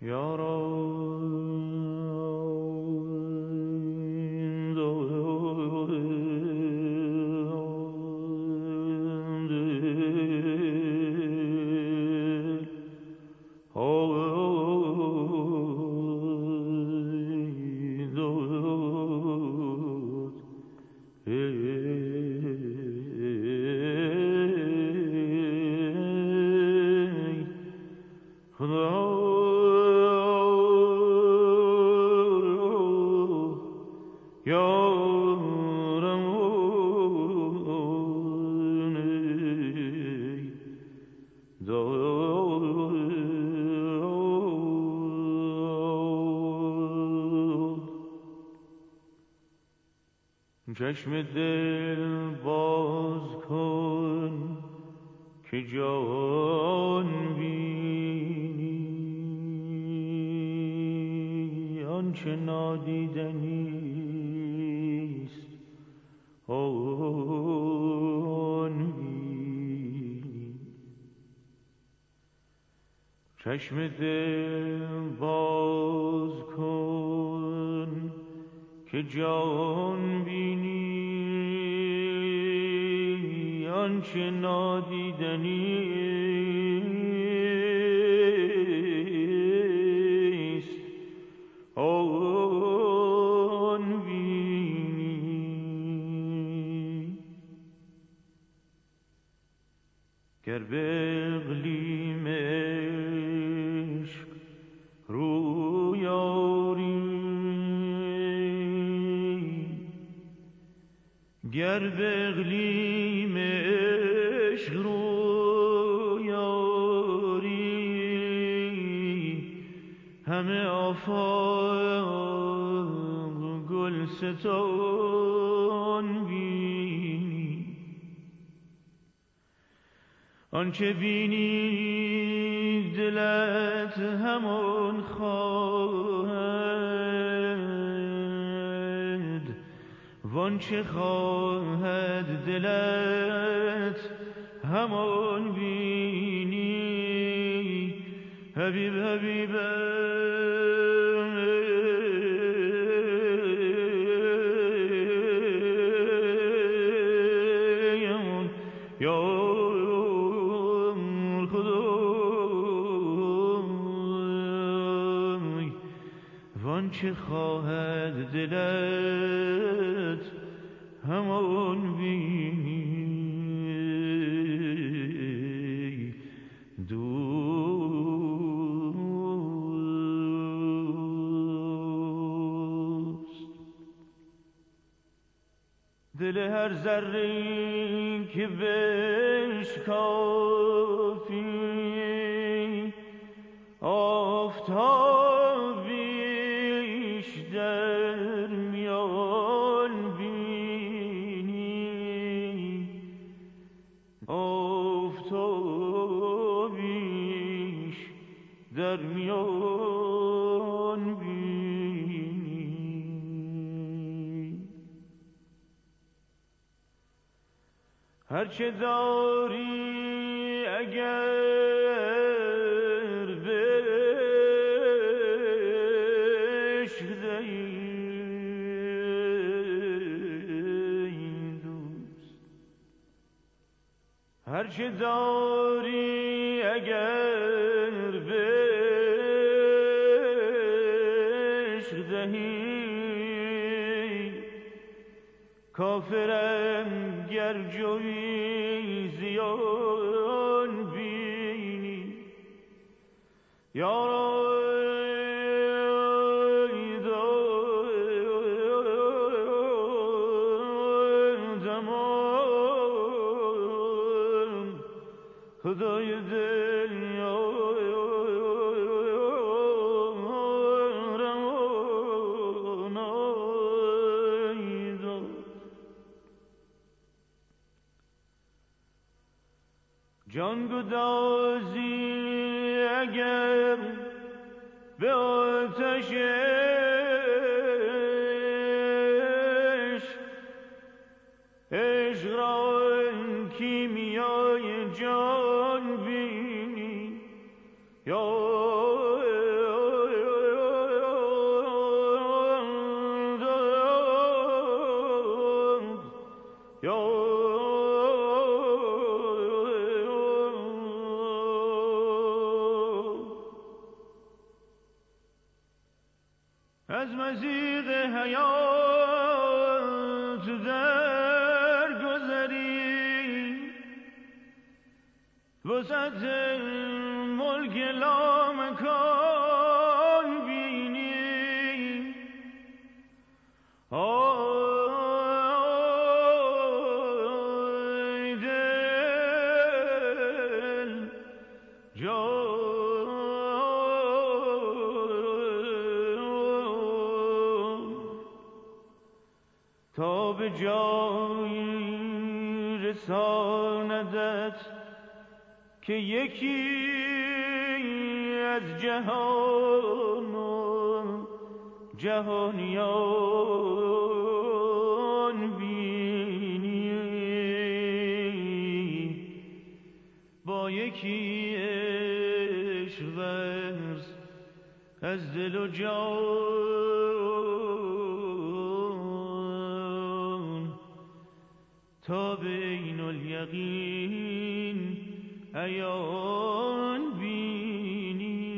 چشم دل باز کن که جان بینی، آنچه نادیدنیست آن بینی. چشم دل باز کن که جان بینی، آنچه نادیدنیست آن بینی. گر به اقلیم عشق روی آری، گر به اقلیم عشق روی آری، همه آفاق گلستان بینی. آنچه بینی دلت همان خواهد، وانچه خواهد دلت همان بینی. حبیب حبیبه وانچه خواهد دلت همان بینی. دوست دل هر ذره که بشکافی، آفتابیش در میان بینی. آفتابیش در میان بینی. هرچه داری اگر به عشق دهی دوست، هرچه داری اگر به عشق دهی، کافرم گر جوی زیان بینی. یا خدای دل جان گدازی اگر به آتش عشق را کیمیای جان بینی. یا از مزیق حیات در گذری وسط ملک لامکان بینی آی دل تا به جایی رساندت که یکی از جهانیان بینی با یکی عشق ورز از دل و جان تا بین الیقین عیان بینی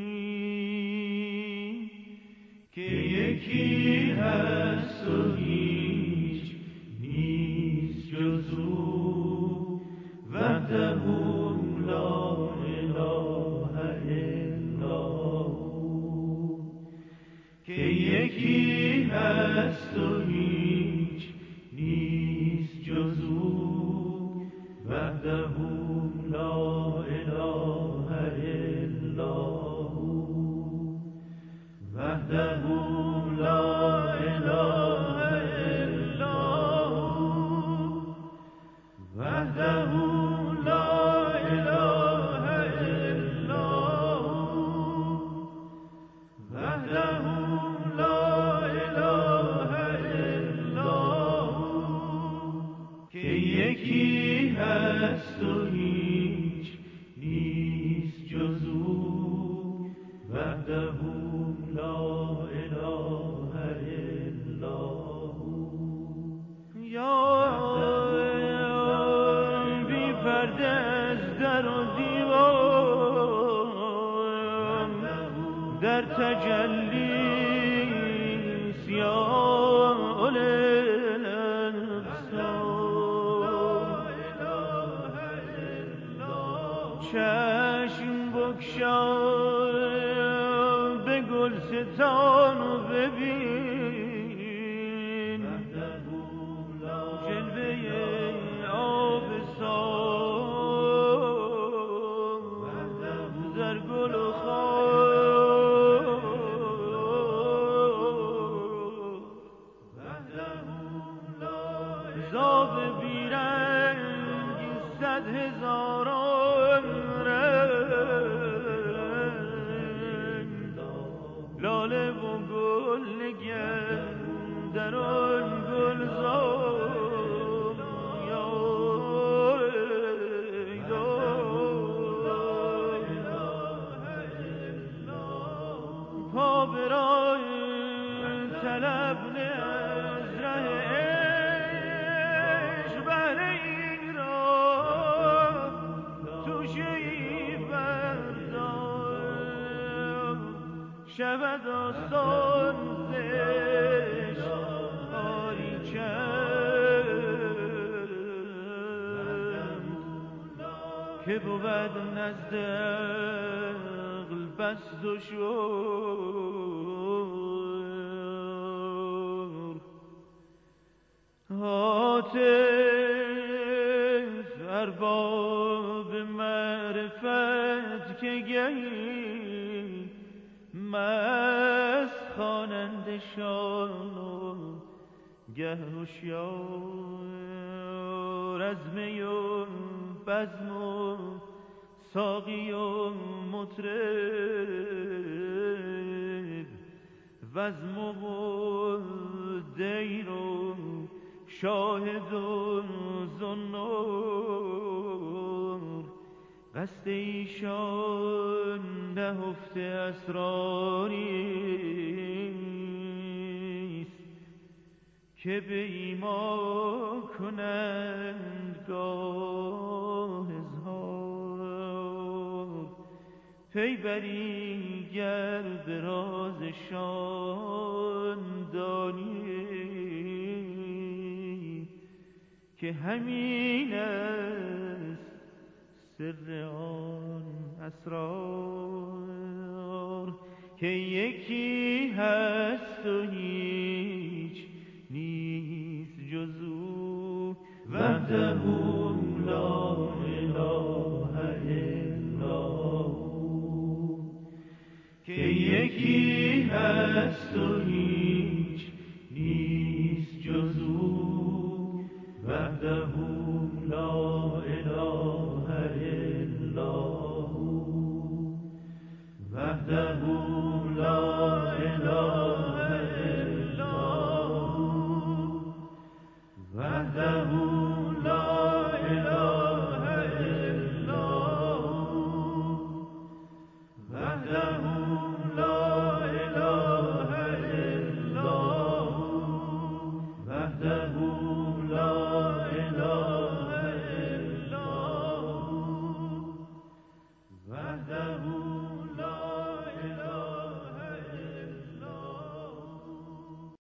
که یکی هست و هیچ نیست جز او وحده لا اله الا هو که یکی هست و هیچ نیست جز او وحده لا اله الا هو وحده لا اله الا هو وحده لا اله الا هو وحده لا اله الا هو که یکی هست و هیچ نیست جز او وحده لا اله الا هو یا بی پرده از در و دیوار در تجلیس یا چشم بگشا به گلستان و ببین جلوه آبستان در گل و خار زاب بیرنگی 100,000 لاله و گل نگر در آن گلزار یا پا به راه طلب نه از ره عشق بهر این راه توشه ای بردار شود آسان زشت آری چند که بود نزد عقل بس دشوار هاتف ارباب معرفت که گهی مست خواننده شان و گه هوشیار از می و بزم و ساقی و مطرب وزم و دیر و شاهد و زنار قصد ایشان نهفته اسراریست که به ایما کنند گاه اظهار پی بری دیگر به رازشان دانی که همین است سر آن اسرار که یکی هست و هیچ نیست جز او وحده لا اله الا هو که یکی هست و هیچ نیست جز او وحده لا